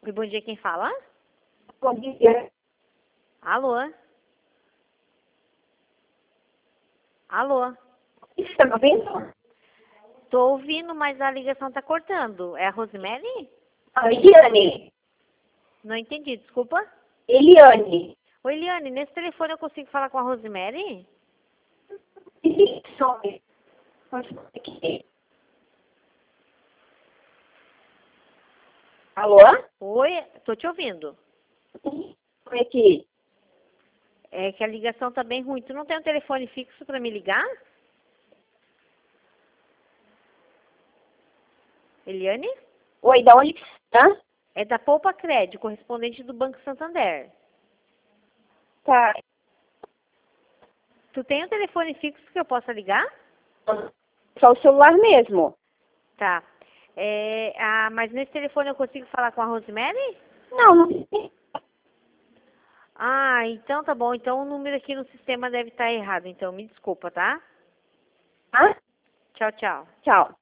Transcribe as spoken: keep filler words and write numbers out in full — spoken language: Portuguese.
Oi, bom dia, quem fala? Bom dia. Alô? Alô? Você está me ouvindo? Tô ouvindo, mas a ligação tá cortando. É a Rosemary? Ah, Eliane. Não entendi, desculpa. Eliane. Oi, Eliane, nesse telefone eu consigo falar com a Rosemary? Isso. Alô? Oi, tô te ouvindo. Oi, aqui. É que a ligação tá bem ruim. Tu não tem um telefone fixo pra me ligar? Eliane? Oi, da onde que você tá? É da Poupa Crédito, correspondente do Banco Santander. Tá. Tu tem um telefone fixo que eu possa ligar? Só o celular mesmo. Tá. É, ah, mas nesse telefone eu consigo falar com a Rosemary? Não, não tem. Ah, então tá bom. Então o número aqui no sistema deve estar errado. Então me desculpa, tá? Ah, Tchau, tchau. tchau.